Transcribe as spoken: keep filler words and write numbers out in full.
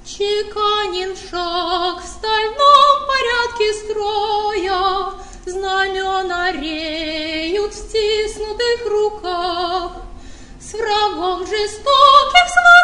Чеканен шаг в стальном порядке строя, знамена реют в стиснутых руках. С врагом жестоких